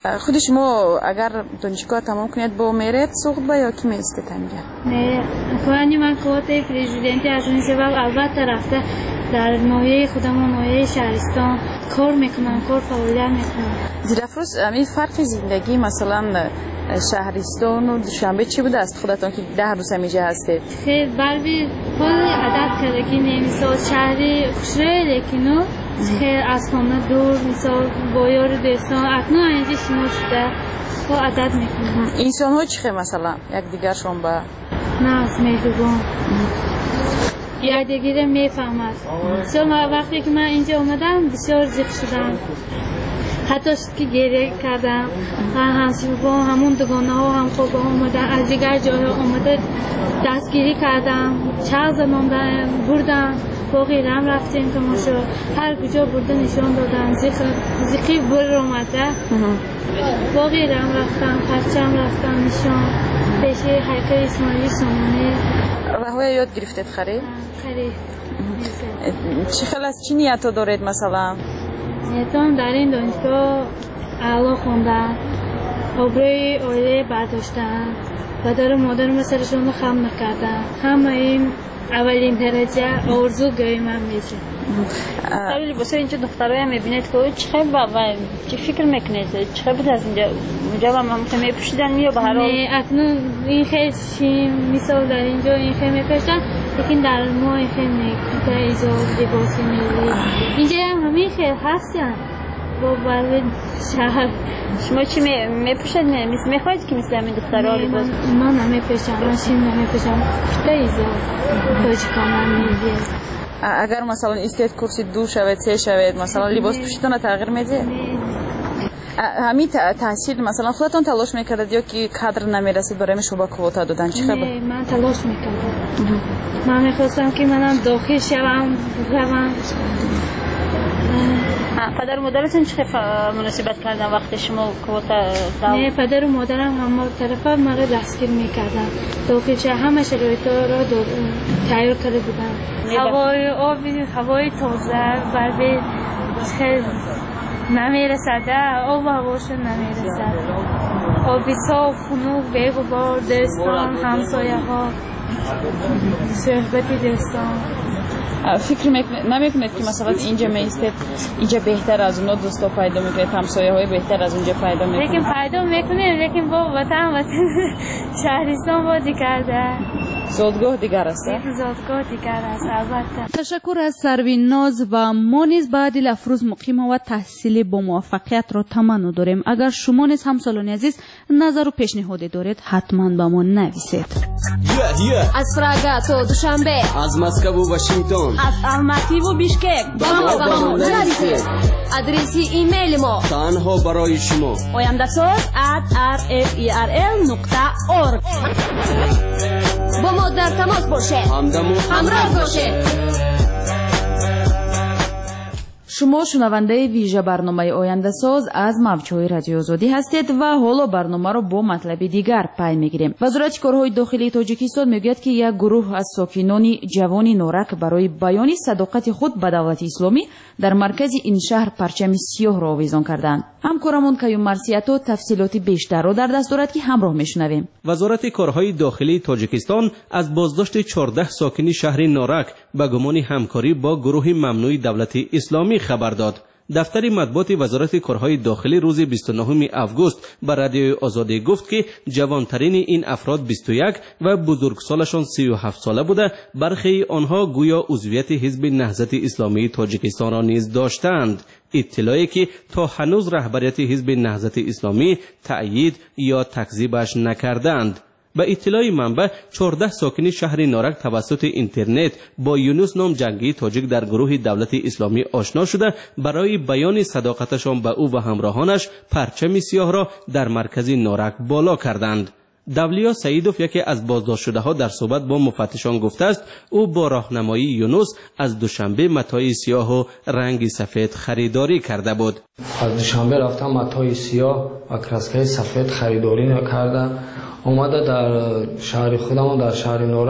خود شما اگر دانشگاه تمام کنید با میرید سوخت با یا کی میستید اینجا؟ نه کاری من خودت پرزیدنتی از این سبب البته رفته در ناحیه خودمون ناحیه شهرستان کار میکنم، کار فعالیت میکنم. زیرافروز همین فرق زندگی مثلا شهرستان و دوشنبه چی بوده است خودتون که 10 روز اینجا هستید؟ خیلی برای کلی عادت کرده که نمی‌ساد شهری خوشره لیکنو خیلی از خانه دور مثال با یار دوستان اکنون اینجا شما شده با عادت میکنم. انسان ها چیه مثلا یک دیگرشون با نه مهربان یک دیگه میفهمد. وقتی که من اینجا اومدم بسیار ذوق شدم، حتی که گریه کردم، همسایه‌ها همون دوگانه ها هم خوب اومدن از دیگر جاها اومده دستگیری کردم، چند زمان بردم با غیرم رفتیم تماشا هر کجا برده نشان دادن زیقی بر اومده با غیرم رفتم پرچم رفتم نشان پیش هیکل اسماعیلی سامانی و های یاد گرفتید خرید؟ خرید. چه خیلی از چی نیت دارید مثلا؟ نیتم در این دانشگاه اعلا خوندن، خبره عالی برداشتن و داره مادرم سرشون رو خم نکردن. همه این اولین درجه آرزوگاهی من میشه. سوالی بسیار اینجا دخترای میبینید که چه فکر میکنید؟ چه بود از اینجا و من میپوشیدن یا به هر حال؟ نه اکنون این خیلی چیم مثال در اینجا این خیلی میپوشن، لیکن در ما این خیلی میکوته ایزاد لباسی میلی. اینجا هم همین خیلی هستن با برای شهر. شما چی میپوشید؟ میخواید که مثل همین دخترها لباس؟ من نمیپوشم، من چیم نمیپوشم، کوته ایزاد تاجیکانم میگه. اگر مثلا استید کرسی 2 شوید 3 شوید مثلا لباس پوشیدن تغییر میده؟ همین تحصیل مثلا خودتون تلاش میکردید یا که کادر نمیرسید برای شما کوتا دادن چه خبر؟ نه من تلاش میکردم. من میخواستم که منم داخل شوم بروم. پدر و مادرتون چه مناسبت کردن وقتی شما کوتا دادن؟ نه پدر و مادرم همه طرفا مرا دستگیر میکردن. داخل شه همه شرایطا را تیار کرده بودن. هوای آبی هوای تازه برای خیلی نمیرسده، آب و هواشون نمیرسد. آبی صاف خنک بی‌غبار دوستان همسایه ها صحبت دوستان. فکر نمیکنید که مثلا اینجا میستید اینجا بهتر از اونها دوستا پیدا میکنید همسایه های بهتر از اونجا پیدا میکنید؟ لیکن پیدا میکنید لیکن با وطن شهرستان با دیگرده زادگاه دیگر است. زادگاه دیگر است البته. تشکر از سروین ناز و ما نیز بعد افروز مقیم و تحصیل با موفقیت را تمنا داریم. اگر شما نیز همسالان عزیز نظر و پیشنهادی دارید حتما با ما نویسید. از پراگ تا دوشنبه، از مسکو و واشنگتن، از الماتی و بیشکک با ما نویسید. آدرس ایمیل ما تنها برای شما oyamdasoz@rferl.org. با ما در تماس باشه، همراه باشه. شما شنونده ویژه برنامه آینده ساز از موجهای رادیو آزادی هستید و حالا برنامه را با مطلب دیگر پی میگیریم. وزارت کارهای داخلی تاجیکستان میگوید که یک گروه از ساکنان جوان نورک برای بیان صداقت خود به دولت اسلامی در مرکز این شهر پرچم سیاه را آویزان کردند. همکارمون کیوم مرسیاتو تفصیلات بیشتر را در دست دارد که همراه میشنویم. وزارت کارهای داخلی تاجیکستان از بازداشت 14 ساکن شهر نورک به گمان همکاری با گروه ممنوع دولت اسلامی خبر داد. دفتر مطبوعات وزارت کارهای داخلی روز 29 آگوست به رادیو آزادی گفت که جوانترین این افراد 21 و بزرگسالشان 37 ساله بوده. برخی آنها گویا عضویت حزب نهضت اسلامی تاجیکستان را نیز داشتند. اطلاعی که تا هنوز رهبریت حزب نهضت اسلامی تأیید یا تکذیبش نکردند. به اطلاع منبع 14 ساکن شهر نورک توسط اینترنت با یونس نام جنگی تاجیک در گروه دولت اسلامی آشنا شده برای بیان صداقتشان به او و همراهانش پرچم سیاه را در مرکز نورک بالا کردند. دولیا سعیدوف یکی از بازداشت شده ها در صحبت با مفتشان گفته است او با راهنمایی یونس از دوشنبه متاع سیاه و رنگ سفید خریداری کرده بود. از دوشنبه رفتم متاع سیاه و کراسکه سفید خریداری کرده. اومده در شهر خودم در شهر نورک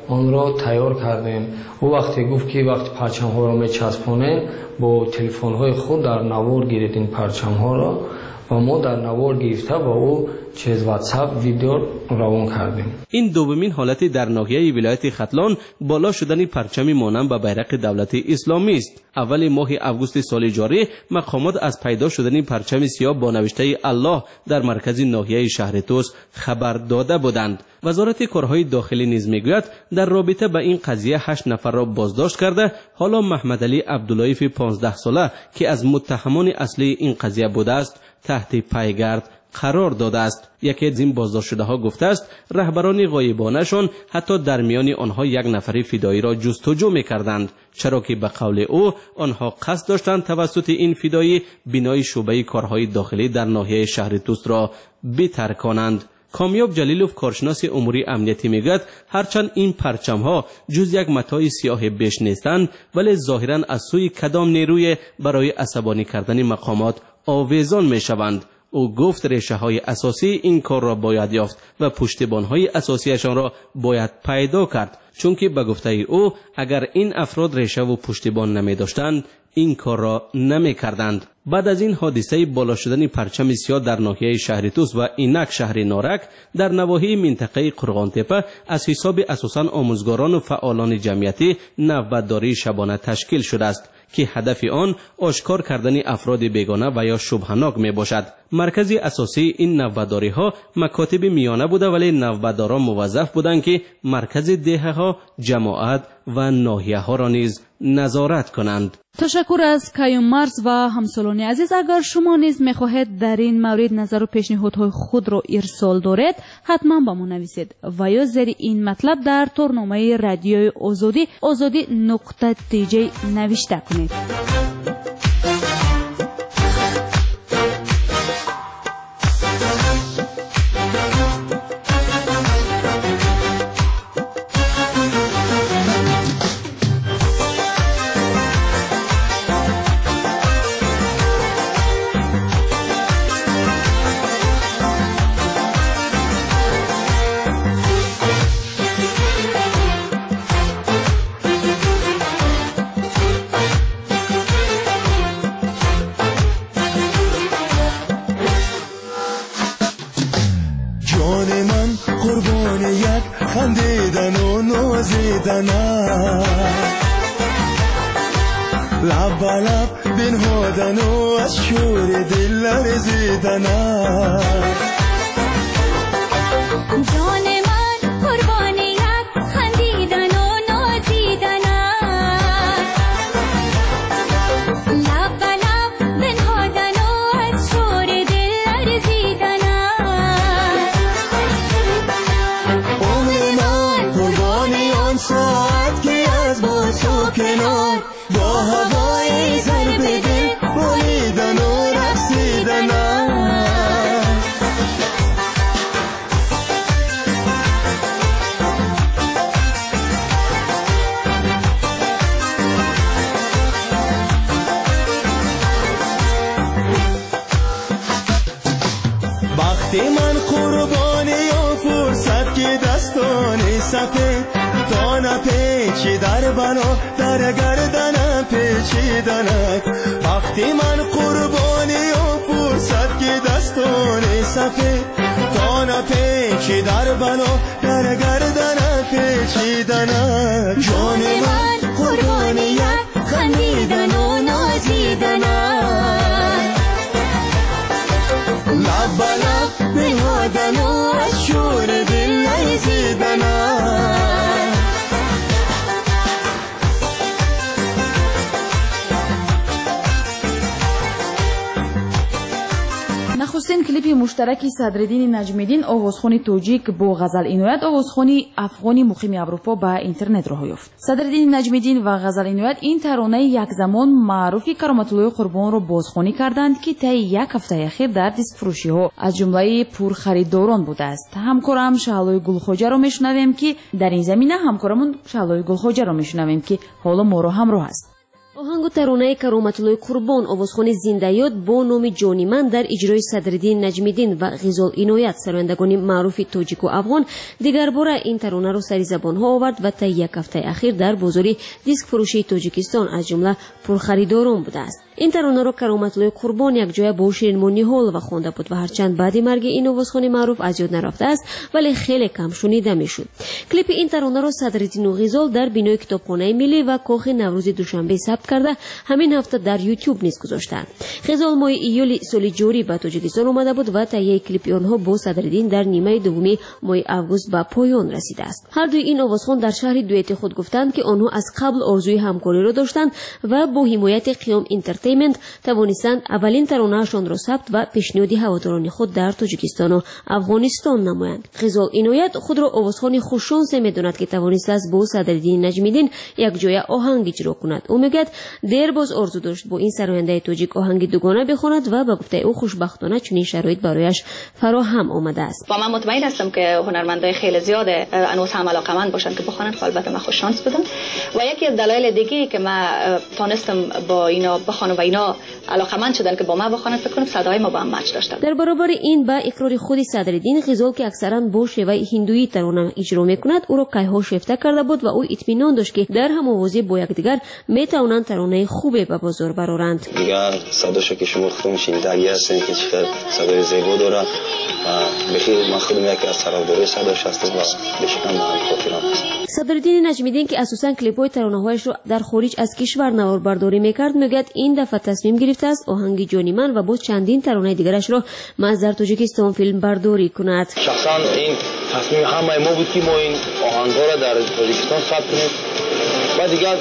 آن را تیار کردیم. او وقتی گفت که وقتی پرچم ها را میچسبانیم با تلفن های خود در نوار گیرید این پرچم ها را و ما در نوار گرفته با او چیز واتساپ ویدیو روان کردیم. این دومین حالت در ناحیه ولایت ختلان بالا شدن پرچم مانند به بیرق دولت اسلامی است. اول ماه اوگوست سال جاری مقامات از پیدا شدن پرچم سیاه با نوشته الله در مرکز ناحیه شهر توس خبر داده بودند. وزارت کارهای داخلی نیز میگوید در رابطه با این قضیه 8 نفر را بازداشت کرده. حالا محمد علی عبداللطیف 15 ساله که از متهمان اصلی این قضیه بوده است تحت پیگرد قرار داده است. یکی از این بازداشت شده ها گفته است رهبران غایبانه شان حتی در میان آنها یک نفر فدایی را جستجو می‌کردند، چرا که به قول او آنها قصد داشتند توسط این فدایی بنای شعبه کارهای داخلی در ناحیه شهر توس را بترکانند. کامیاب جلیلوف کارشناس امور امنیتی میگوید هرچند این پرچم ها جز یک متاع سیاه بیش نیستند ولی ظاهرا از سوی کدام نیروی برای عصبانی کردن مقامات آویزان میشوند. او گفت ریشه های اساسی این کار را باید یافت و پشتیبان های اساسیشان را باید پیدا کرد، چون که به گفته او اگر این افراد ریشه و پشتیبان نمی داشتند این کار را نمی کردند. بعد از این حادثه بالا شدن پرچم سیاه در ناحیه شهر توس و اینک شهر نارک در نواحی منطقه قرغان تپه از حساب اساساً آموزگاران و فعالان جمعیتی نوبتداری شبانه تشکیل شده است که هدف آن آشکار کردن افراد بیگانه و یا شبهناک می باشد. مرکز اساسی این نوبتداری ها مکاتب میانه بوده ولی نوبتداران موظف بودند که مرکز دهه ها، جماعت و ناحیه ها را نیز نظارت کنند. تشکر از کیوم مرز و همسالان عزیز. اگر شما نیز میخواهید در این مورد نظر و پیشنهادهای خود را ارسال دارید حتما با ما نویسید و یا زیر این مطلب در تورنامه رادیوی آزادی نقطه تیجی نوشته کنید. خندیدن و نازیدن لب به لب بنهادن و از شور دل لرزیدن جان من قربان یک خندیدن و نازیدن لب به لب بنهادن و از شور دل لرزیدن ساعت که از باز و کنار با هوای ضرب دل بریدن و رقصیدن وقتی من قربانی و فرصت که دستان سفید دانه پیچی در بنا در گردنم پیچیدنک وقتی من قربانی و فرصت که دستان سفید دانه پیچی در بنا در گردنم پیچیدنک جان من قربانی یک خندیدن و نازیدن لب به لب بنهادن و از شور دل لرزیدن نخستین کلیپ مشترک صدرالدین نجمیدین آوازخوان توجیک با غزل اینویت آوازخوان افغانی مقیم اروپا به اینترنت راه یافت. صدرالدین نجمیدین و غزل اینویت این ترانه یک زمان معروفی کرامت الله قربان را بازخوانی کردند که طی یک هفته اخیر در دست فروشی ها از جمله پرخریداران بوده است. همکارم شعلای گلخوجه را میشنویم که در این زمینه حالا ما را همراه است. آهنگ و ترانه کرامت‌الله قربان آوازخوان زنده‌یاد با نام جانی من در اجرای صدرالدین نجمیدین و غزال عنایت سرایندگان معروف تاجیک و افغان دیگر باره این ترانه را سر زبان‌ها آورد و تا یک هفته اخیر در بازار دیسک فروشی تاجیکستان از جمله پرخریداران بوده است. این ترانه را کرامت‌الله قربان یک جای با شیرین مو نیهال و خوانده بود و هرچند بعد مرگ این آوازخوان معروف از یاد نرفته است ولی خیلی کم شنیده میشد. کلیپ این ترانه را صدرالدین و غزال در بینای کتابخانه ملی و کاخ نوروز دوشنبه ثبت کرده همین هفته در یوتیوب نیز گذاشتند. غزال ماه ایول سال جاری به تاجیکستان آمده بود و تهیه کلیپ آنها با صدرالدین در نیمه دوم ماه آگوست به پایان رسیده است. هر دوی این آوازخوان در شهر دویت خود گفتند که آنها از قبل آرزوی همکاری را داشتند و با حمایت قیام اینترتینمنت توانستند اولین ترانه‌شان را ثبت و پیشنهاد هواداران خود در تاجیکستان و افغانستان نمایند. غزال عنایت خود را آوازخوان خوششانس می‌داند که توانسته است با صدرالدین نجمیدین یک جای آهنگ اجرا کند. او میگوید دیر باز آرزو داشت با این سراینده تاجیک آهنگ دوگانه بخواند و به گفته او خوشبختانه چنین شرایط برایش فراهم آمده است. و من مطمئن هستم که هنرمندای خیلی زیاد هنوز هم علاقه‌مند باشند که بخوانند. البته من خوش شانس بودم و یکی از دلایل دیگه که من تونستم با اینا بخوانم و اینا علاقه‌مند شدن که با من بخوانند فکر کنم صدای ما با هم مچ داشتن. در برابر این با اقرار خود صدرالدین غزال که اکثرا با شیوه هندویی ترانه اجرا میکند او را کایها شیفته کرده بود و او اطمینان داشت که در هم‌آوازی با یکدیگر میتوانند ترانه خوبی به بازار برآورند. دیگر صداشو که شما خودتون شنیدگی هستین که چقدر صدای زیبا داره و بخیر من خودم یکی از طرفدارای صداش هستم و بشکم من خاطرم است. صدرالدین نجمیدین که اساساً کلیپ‌های ترانه‌هایش را در خارج از کشور نواربرداری میکرد میگوید این دفعه تصمیم گرفته است آهنگ جانی من و با چندین ترانه دیگرش را در تاجیکستان فیلم برداری کند. شخصاً این تصمیم همه ما بود که ما این آهنگ‌ها را در تاجیکستان ثبت کنیم و دیگر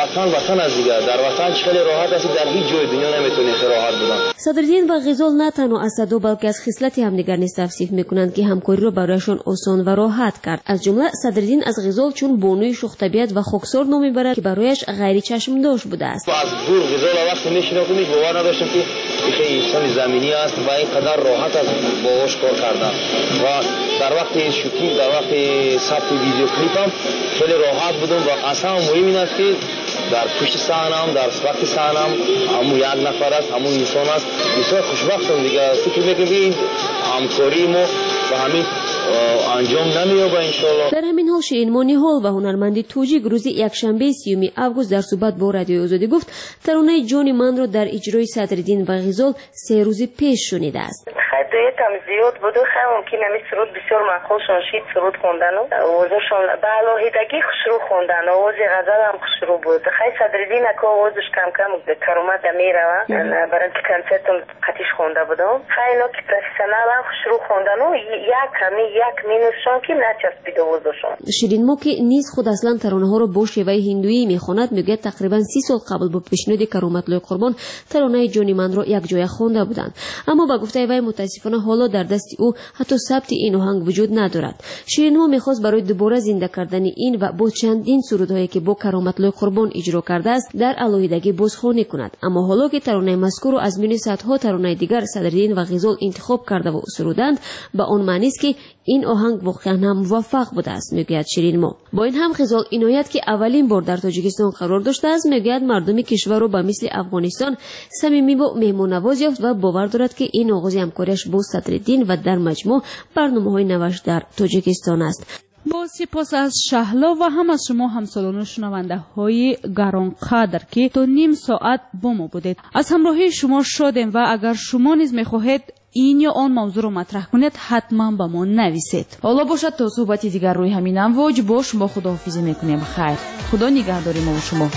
وطن از دیگر در وطن خیلی راحت است، در هیچ جای دنیا نمیتونید راحت بودن. صدرالدین و غزال نه تنها از صدا بلکه از خصلت همدیگر نیز توصیف میکنند که همکاری را برایشان آسان و راحت کرد. از جمله صدرالدین از غزال چون بانوی شوخ طبیعت و خاکسار نام میبرد که برایش غیر چشم داشت بوده است. از دور غزال وقتی میشناختم باور نداشتم که این انسان زمینی است و اینقدر راحت است باهاش کار کردن و در وقت شوتینگ در وقت ثبت ویدیو کلیپم خیلی راحت بودم و اصلا مهم این است که در پشت صحنه‌ام در وقت صحنه‌ام همون یک نفر است، همون انسان است. بسیار خوشبختم دیگه فکر می‌کنم این همکاری ما و همین انجام نمی‌یابه ان شاءالله. در همین حال شیرین مو نیهال و هنرمند توجیک روز یکشنبه 30 آگوست در صحبت با رادیو آزادی گفت ترانه جانی من را در اجرای صدرالدین و غزال 3 روز پیش شنیده است. خیلی‌ام زیاد بود و خیلی ممکن است سرود بسیار معقول شید سرود خوندن و آوازشون به علاهیدگی خوشرو خوندن آواز غزل هم خوشرو بود. خیلی صدرالدین که آوازش کم کم کرامت میروه برای کنسرت قطعش خونده بودم. خیلی که پروفسیونال هم خوشرو خوندن و یک مینوسشون که نچسبید آوازشون. شیرین مو که نیز خود اصلا ترانه ها را با شیوه هندویی میخواند میگه تقریبا 30 سال قبل با پیشنهاد کرامت‌الله قربان ترانه جانی من را یک جای خوانده بودند اما با گفته وی متاسفانه حالا در دست او حتی ثبت این آهنگ وجود ندارد. شیرین مو میخواست برای دوباره زنده کردن این و با چندین سرودهایی که با کرامت‌الله قربان اجرا کرده است در علاهیدگی بازخوانی کند اما حالا که ترانه مذکور را از میان صدها ترانه دیگر صدرالدین و غزال انتخاب کرده و سرودند به آن معنی است که این آهنگ واقعا هم موفق بوده است میگوید شیرین مو. با این هم غزال عنایت که اولین بار در تاجیکستان قرار داشته است میگوید مردم کشور را به مثل افغانستان صمیمی و مهمان‌نواز یافت و باور دارد که این آغاز همکاریش با صدرالدین و در مجموع برنامه‌های نوش در تاجیکستان است. با سپاس از شهلا و هم از شما همسالان و شنونده های گرانقدر که تا نیم ساعت با ما بودید. از همراهی شما شادیم و اگر شما نیز میخواهید این یا آن موضوع رو مطرح کنید حتما با ما نویسید. حالا باشد تا صحبتی دیگر روی همین امواج با شما خداحافظی میکنیم. خیر، خدا نگهداری ما و شما.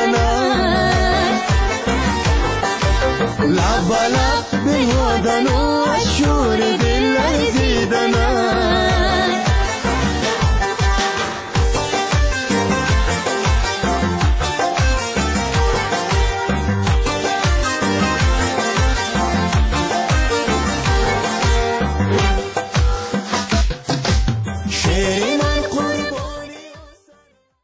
لب به لب بنهادن و